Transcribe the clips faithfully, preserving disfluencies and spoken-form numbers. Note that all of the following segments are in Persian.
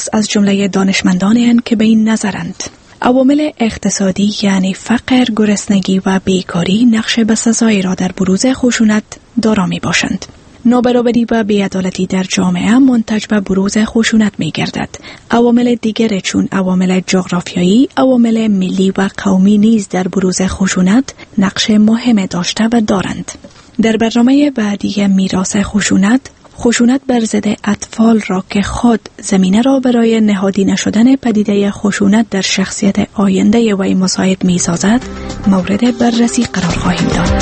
شخص از جمله دانشمندانی هستند که به این نظرند. عوامل اقتصادی یعنی فقر، گرسنگی و بیکاری نقش بسزایی را در بروز خشونت دارا می باشند. نابرابری و بی‌عدالتی در جامعه منتج به بروز خشونت می گردد. عوامل دیگر چون عوامل جغرافیایی، عوامل ملی و قومی نیز در بروز خشونت نقش مهم داشته و دارند. در برنامه بعدی میراث خشونت، خشونت بر ضد اطفال را که خود زمینه را برای نهادینه شدن پدیده خشونت در شخصیت آینده وی مساعد می سازد، مورد بررسی قرار خواهیم داد.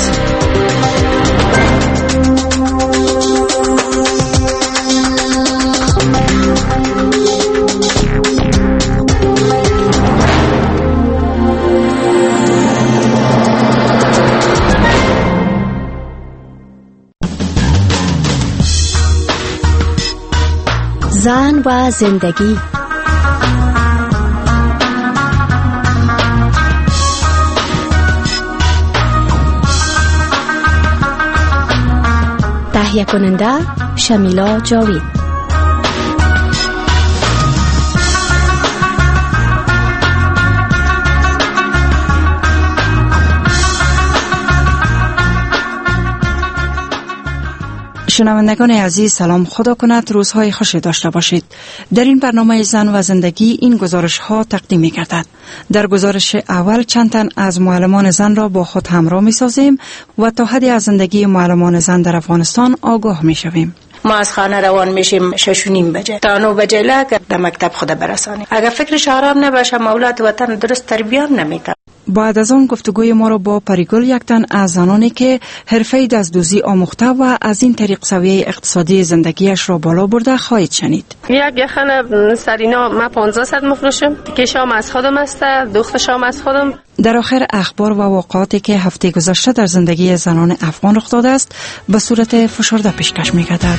زن و زندگی. تهیه کننده شمیلا جاوید. شنوندگان عزیز، سلام، خدا کند روزهای خوشی داشته باشید. در این برنامه زن و زندگی این گزارش ها تقدیم می گردد. در گزارش اول چند تن از معلمان زن را با خود همراه می سازیم و تا حدی از زندگی معلمان زن در افغانستان آگاه می شویم. ما از خانه روان میشیم شش و نیم بجه تا نه بجه لگه در مکتب خود برسانیم. اگر فکرش آرام نباشه اولاد وطن درست تربیت نمیکنه. بعد از آن گفتگوی ما را با پریگل، یک تن از زنانی که حرفه دزدوزی آموخته و از این طریق سویه اقتصادی زندگیش را بالا برده خواهید شنید. یک یخن سرینا ما پانزده صد مفروشم که شام از خودم است، دخت شام از خودم. در آخر اخبار و واقعاتی که هفته گذشته در زندگی زنان افغان رخ داده است به صورت فشرده پیشکش می‌گردد.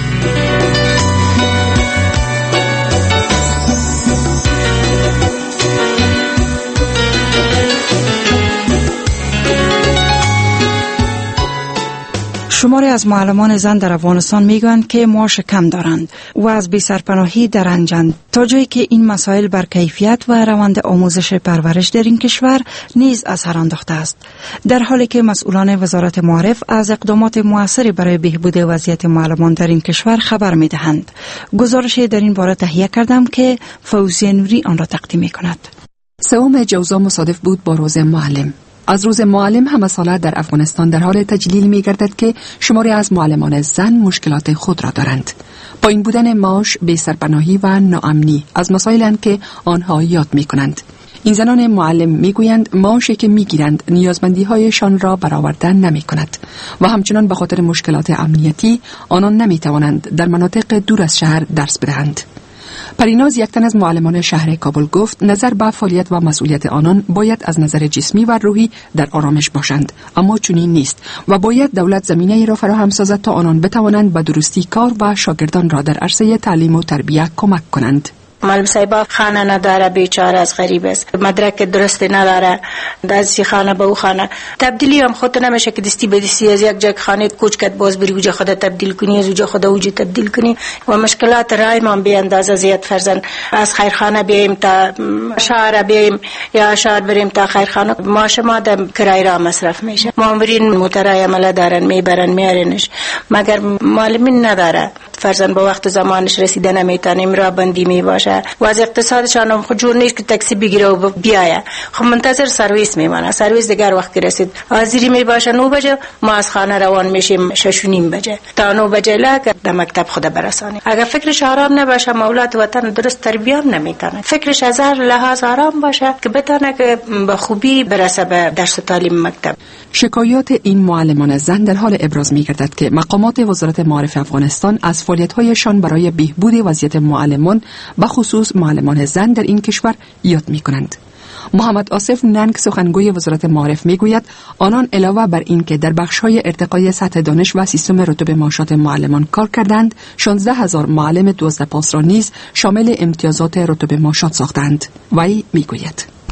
شماری از معلمان زن در افغانستان میگویند که معاش کم دارند و از بی سرپناهی درنجند، تا جایی که این مسائل بر کیفیت و روند آموزش پرورش در این کشور نیز اثر انداخته است، در حالی که مسئولان وزارت معارف از اقدامات موثری برای بهبود وضعیت معلمان در این کشور خبر میدهند. گزارشی در این باره تهیه کردم که فوزیه نوری آن را تقدیم میکند. سوم جوزا مصادف بود با روز معلم. از روز معلم همه ساله در افغانستان در حال تجلیل می گردد که شماری از معلمان زن مشکلات خود را دارند. پایین بودن معاش، بی سرپناهی و ناامنی از مسائلند که آنها یاد می کنند. این زنان معلم می گویند معاشی که می گیرند نیازمندی هایشان را برآورده نمی کند و همچنان به خاطر مشکلات امنیتی آنان نمی توانند در مناطق دور از شهر درس بدهند. پریناز، یک تن از معلمان شهر کابل، گفت نظر به فعالیت و مسئولیت آنان باید از نظر جسمی و روحی در آرامش باشند، اما چنین نیست و باید دولت زمینه را فراهم سازد تا آنان بتوانند به درستی کار و شاگردان را در عرصه تعلیم و تربیت کمک کنند. معلم صاحب خانه نداره، بیچاره از غریب است، مدرک درست نداره، از سی خانه به او خانه تبدیلی هم خود نمیشه که دستی به دستی از یک جای خانه کوچ کت باز بری اوجا خود تبدیل کنی، از اوجا خود اوجا تبدیل کنی و مشکلات رای ما به اندازه زیاد فرزن از خیرخانه بیایم تا شهر بیایم یا شهر بریم تا خیرخانه، ما شما دم کرای را مصرف میشه. مامورین موترای عمله دارن، میبرن میارنش، مگر معلمین نداره. فرزن با وقت زمانش رسیده نمیتونیم، را بندی می باشه و از اقتصادشان هم خود جور نیست که تاکسی بگیره و بیایه، خب منتظر سرویس میمانه. سرویس دیگر وقت که رسید حاضری می باشه نه بجه، ما از خانه روان میشیم شش و نیم بجه تا نه بجه لگه در مکتب خود برسانیم. اگر فکرش آرام نباشه اولاد وطن درست تربیت نمیکنه. فکرش از هر لحاظ آرام باشه که بتونه که به خوبی برسه به درس و تعلیم مکتب. شکایات این معلمان زن در حال ابراز می‌گردد که مقامات وزارت معارف افغانستان از فعالیت‌هایشان برای بهبود وضعیت معلمان به خصوص معلمان زن در این کشور یاد می‌کنند. محمد آصف ننگ، سخنگوی وزارت معارف، میگوید آنان علاوه بر این که در بخش‌های ارتقای سطح دانش و سیستم رتبه معاشات معلمان کار کردند، شانزده هزار معلم دوازده پاس را نیز شامل امتیازات رتبه معاشات ساختند. وی میگوید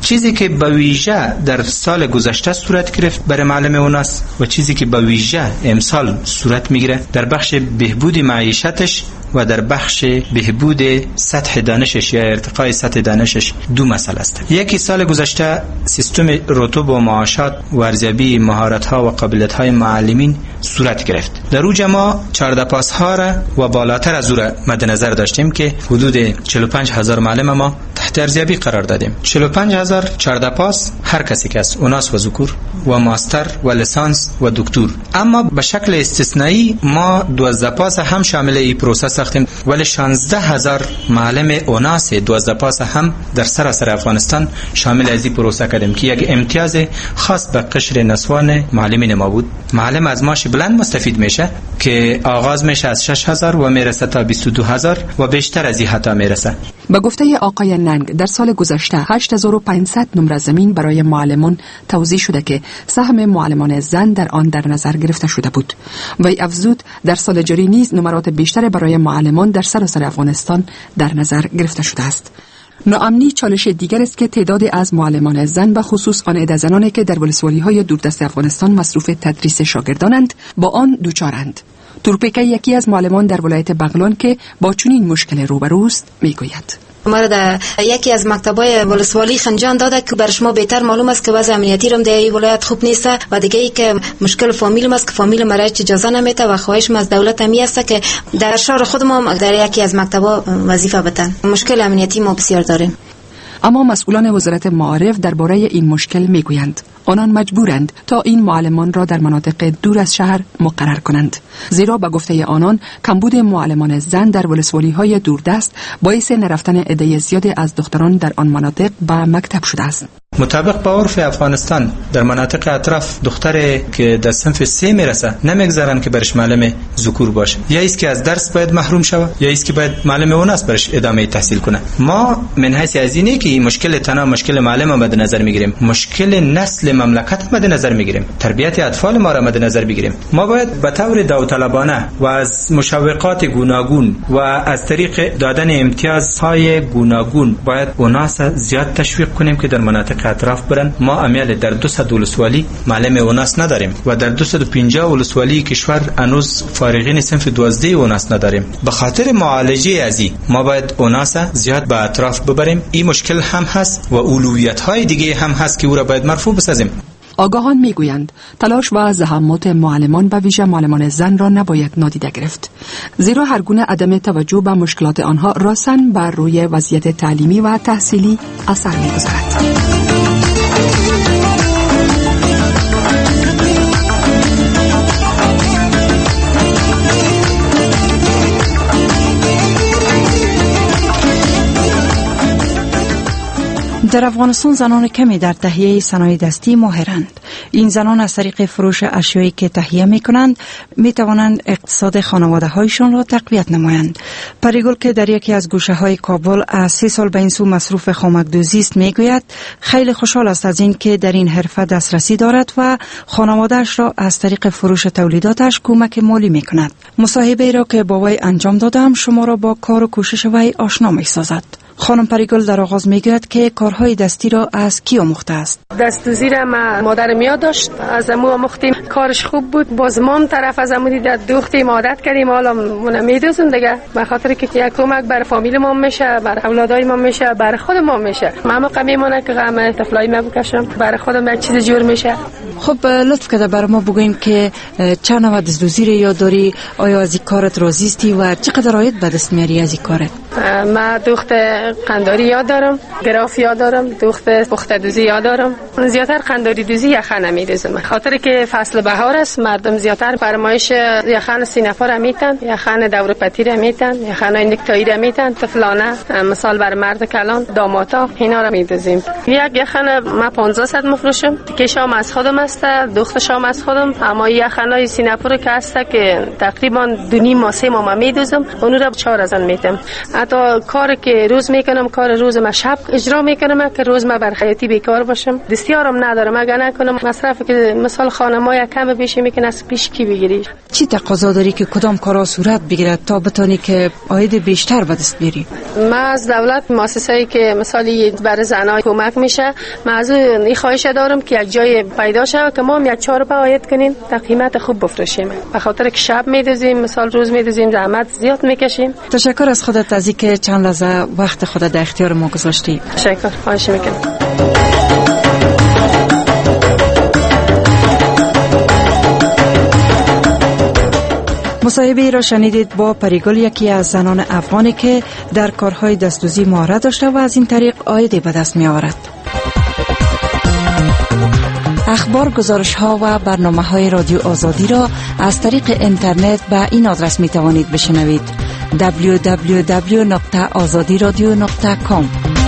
چیزی که به ویژه در سال گذشته صورت گرفت برای معلم اوناس و چیزی که به ویژه امسال صورت میگیره در بخش بهبود معیشتش و در بخش بهبود سطح دانشش یا ارتقای سطح دانشش دو مسئله است. یکی سال گذشته سیستم رتب و معاشات و ارزیابی مهارت‌ها و قابلیت‌های معلمین صورت گرفت. در او ما چهارده پاس‌ها را و بالاتر از او را مد نظر داشتیم که حدود چهل و پنج هزار معلم ما تحت ارزیابی قرار دادیم. چهل و پنج هزار چهارده پاس هر کسی که است، اوناس و ذکور و ماستر و لیسانس و دکتر. اما به شکل استثنایی ما دوازده پاس هم شامل این پروسه ساختیم، ولی شانزده هزار معلم اوناس دوازده پاس هم در سراسر افغانستان شامل از این پروسه کردیم که یک امتیاز خاص به قشر نسوان معلمین ما بود. معلم از معاش بلند مستفید میشه که آغاز میشه از شش هزار و میرسه تا بیست و دو هزار و بیشتر از این حتی میرسه. به گفته آقای ننگ در سال گذشته هشت هزار و پانصد نمره زمین برای معلمان توزیع شده که سهم معلمان زن در آن در نظر گرفته شده بود. وی افزود در سال جاری نیز نمرات بیشتر برای معلمان در سراسر افغانستان در نظر گرفته شده است. ناامنی چالش دیگر است که تعدادی از معلمان زن و خصوص آن عده زنانی که در ولسوالی‌های دوردست افغانستان مصروف تدریس شاگردانند با آن دوچارند. تورپیکه یکی از معلمان در ولایت بغلان که با چنین مشکل روبروست میگوید: ما در یکی از مکتبای ولسوالی خنجان داده که بر شما بهتر معلوم است که وضع امنیتی رم در این ولایت خوب نیست و دیگه ای که مشکل فامیل است که فامیل مرا اجازه نمیده و خواهش از دولت می است که در شهر خود ما در یکی از مکتبا وظیفه بدن. مشکل امنیتی ما بسیار داریم. اما مسئولان وزارت معارف درباره این مشکل میگویند آنان مجبورند تا این معلمان را در مناطق دور از شهر مقرر کنند، زیرا به گفته آنان کمبود معلمان زن در ولسوالی‌های دوردست باعث نرفتن عده زیادی از دختران در آن مناطق به مکتب شده است. مطابق با عرف افغانستان در مناطق اطراف دختری که در صنف سه میرسه نمیگذارن که برش معلم ذکور باشه، یا ایست که از درس باید محروم شود یا ایست که باید معلم اوناس برش ادامه تحصیل کنه. ما من حیث از اینه که این مشکل تنها مشکل معلم مد نظر میگیریم، مشکل نسل مملکت مد نظر میگیریم، تربیت اطفال ما را مد نظر بگیریم. ما باید به طور داوطلبانه و از مشوقات گوناگون و از طریق دادن امتیازهای گوناگون باید اوناس زیاد تشویق کنیم که در مناطق اطراف برن. ما امیال در دو صد ولسوالی معلم اوناس نداریم و در دویست و پنجاه ولسوالی کشور هنوز فارغین صنف دوازده اوناس نداریم. به خاطر معالجه ازی ما باید اوناس زیاد به اطراف ببریم. این مشکل هم هست و اولویت های دیگه هم هست که او را باید مرفوع بسازیم. آگاهان میگویند تلاش و زحمات معلمان و ویژه معلمان زن را نباید نادیده گرفت، زیرا هر گونه عدم توجه به مشکلات آنها راساً بر روی وضعیت تعلیمی و تحصیلی اثر می‌گذارد. در افغانستان زنان کمی در تهیه صنایع دستی ماهرند. این زنان از طریق فروش اشیایی که تهیه می کنند می توانند اقتصاد خانواده هایشان را تقویت نمایند. پریگل که در یکی از گوشه های کابل از سی سال به این سو مصروف خامک‌دوزی است می گوید خیلی خوشحال است از این که در این حرفه دسترسی دارد و خانواده‌اش را از طریق فروش تولیداتش کمک مالی می کند. مصاحبه را که با وی انجام دادم شما را با کار و کوشش وی آشنا می سازد. خانم پریگل در آغاز میگوید که کارهای دستی را از کی آموخته است؟ دست‌دوزی را ما مادرم یاد داشت، از امو آموختیم، کارش خوب بود. باز ما طرف از امو دیدت دوختیم، عادت کردیم، حالا مون میدوزیم دیگه، به خاطر که یک کمک بر فامیل ما میشه، بر اولادای ما میشه، بر خود ما میشه. ما موقع میمونه که غم طفلای ما بکشم، بر خودم یک چیز جور میشه. خب لطف کرده بر ما بگویم که چه نوع دست‌دوزی را یاد داری؟ آیا از این کارت راضی هستی و چقدر عاید به دست میاری از این کارت؟ ما دوخت قنداری یاد دارم، گراف یاد دارم، دوخت پخته دوزی یاد دارم. زیاتر قنداری دوزی یخن میدوزم، خاطر که فصل بهار است، مردم زیاتر فرمایش یخن سینفا را میتن، یخن دورپتی را میتن، یخن نکتایی را میتن، طفلانه مثال بر مرد کلان، داماتا اینا را میدوزیم. یک یخن ما پانزده صد مفروشم، که شام از خودم است، دوخت شام از خودم، اما یخنای سینفا که است که تقریبا دو نیم ماه سه ماه میدوزم، اون را چهار هزار میتم. حتی کار که روز میکنم کار روز ما شب اجرا میکنم که روز ما بر خیاطی بیکار باشم. دستیارم ندارم، اگر نکنم مصرف که مثال خانم‌ها کم بیش میکنه از پیش کی بگیری. چی تقاضا داری که کدام کارا صورت بگیرد تا بتونی که عاید بیشتر به دست بیاری؟ ما از دولت مؤسسه‌ای که مثالی برای زنان کمک میشه، ما از این خواهش دارم که یک جای پیدا شه که ما هم یک چهار روپیه عاید کنیم تا قیمت خوب بفروشیم. به خاطر که شب میدوزیم، مثال روز میدوزیم، زحمت زیاد میکشیم. تشکر از خودت از اینکه چند لحظه وقت خودت در اختیار ما گذاشتی. تشکر، خواهش میکنم. مصاحبه ای را شنیدید با پریگل، یکی از زنان افغانی که در کارهای دستدوزی مهارت داشته و از این طریق عایدی به دست می آورد. اخبار، گزارش ها و برنامه های رادیو آزادی را از طریق اینترنت به این آدرس می توانید بشنوید: دبلیو دبلیو دبلیو دات آزادی رادیو دات کام.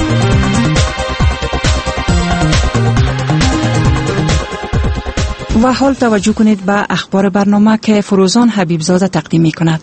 و حال توجه کنید به اخبار برنامه که فروزان حبیبزاده تقدیم می کند.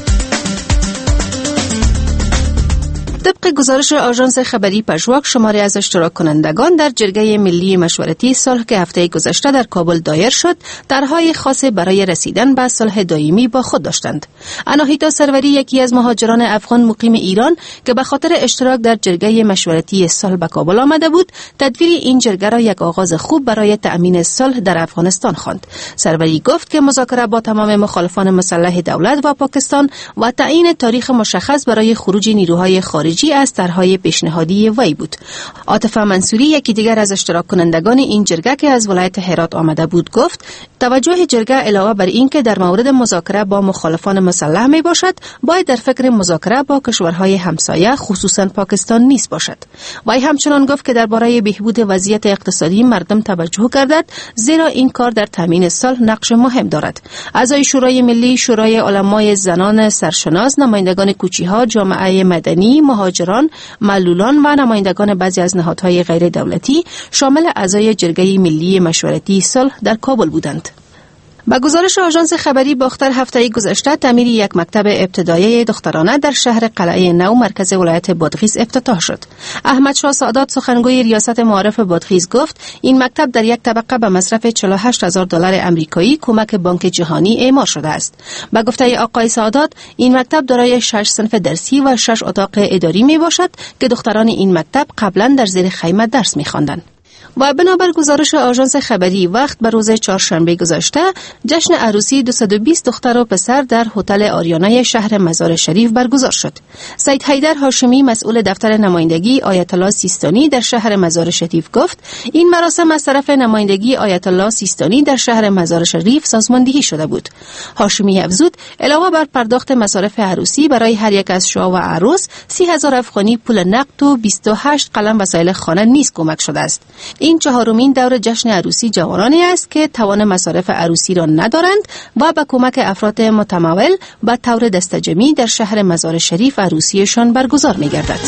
طبق گزارش آژانس خبری پژواک، شماری از اشتراک کنندگان در جرگه ملی مشورتی صلح که هفته گذشته در کابل دایر شد، طرحهای خاصی برای رسیدن به صلح دائمی با خود داشتند. اناهیتا سروری، یکی از مهاجران افغان مقیم ایران که به خاطر اشتراک در جرگه مشورتی صلح به کابل آمده بود، تدویر این جرگه را یک آغاز خوب برای تأمین صلح در افغانستان خواند. سروری گفت که مذاکره با تمام مخالفان مسلح دولت و پاکستان و تعیین تاریخ مشخص برای خروج نیروهای خارجی از طرحهای پیشنهادی وی بود. عاطفه منصوری، یکی دیگر از اشتراک کنندگان این جرگه که از ولایت هرات آمده بود، گفت توجه جرگه علاوه بر این که در مورد مذاکره با مخالفان مسلح می باشد، باید در فکر مذاکره با کشورهای همسایه خصوصا پاکستان نیز باشد. وی همچنان گفت که درباره بهبود وضعیت اقتصادی مردم توجه گردد، زیرا این کار در تامین صلح نقش مهم دارد. اعضای شورای ملی، شورای علمای زنان سرشناس، نمایندگان کوچی‌ها، جامعه مدنی، مهاجران، معلولان و نمایندگان بعضی از نهادهای غیر دولتی شامل اعضای جرگه ملی مشورتی صلح در کابل بودند. با گزارش آژانس خبری باختر، هفته گذشته تعمیر یک مکتب ابتدایی دخترانه در شهر قلعه نو مرکز ولایت بادغیس افتتاح شد. احمد شاه سادات، سخنگوی ریاست معارف بادغیس، گفت این مکتب در یک طبقه به مصرف چهل و هشت هزار دلار آمریکایی کمک بانک جهانی اعمار شده است. با گفته آقای سادات، این مکتب دارای شش صنف درسی و شش اتاق اداری می باشد که دختران این مکتب قبلا در زیر خیمه درس می خواندند. و بنابر گزارش آژانس خبری وقت، به روز چهارشنبه گذشته جشن عروسی دویست و بیست دختر و پسر در هتل آریانا شهر مزار شریف برگزار شد. سید حیدر هاشمی، مسئول دفتر نمایندگی آیت الله سیستانی در شهر مزار شریف، گفت این مراسم از طرف نمایندگی آیت الله سیستانی در شهر مزار شریف سازماندهی شده بود. هاشمی افزود علاوه بر پرداخت مصارف عروسی برای هر یک از شاه و عروس، سی هزار افغانی پول نقد و بیست و هشت قلم وسایل خانه نیز کمک شده است. این چهارمین دور جشن عروسی جوانانی است که توان مصارف عروسی را ندارند و با کمک افراد متمول به طور دستجمعی در شهر مزار شریف عروسیشان برگزار می گردد.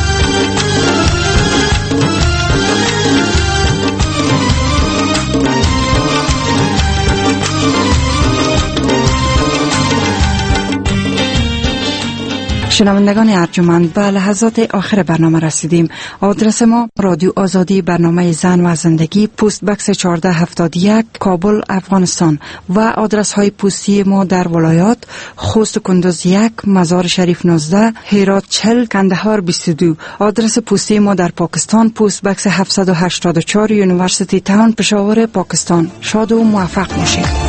شنوندگان ارجمند، به لحظات آخر برنامه رسیدیم. آدرس ما: رادیو آزادی، برنامه زن و زندگی، پست بکس چهارده هفتاد و یک، کابل، افغانستان. و آدرس های پستی ما در ولایات: خوست کندوز یک، مزار شریف نوزده، هرات چهل، کندهار بیست و دو. آدرس پستی ما در پاکستان: پست بکس هفتصد و هشتاد و چهار، یونیورسیتی تاون، پشاور، پاکستان. شاد و موفق باشید.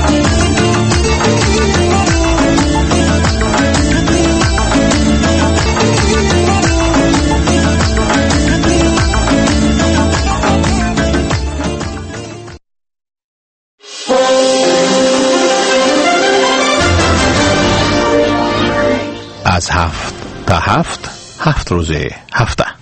از هفت تا هفت، هفت روزه هفته.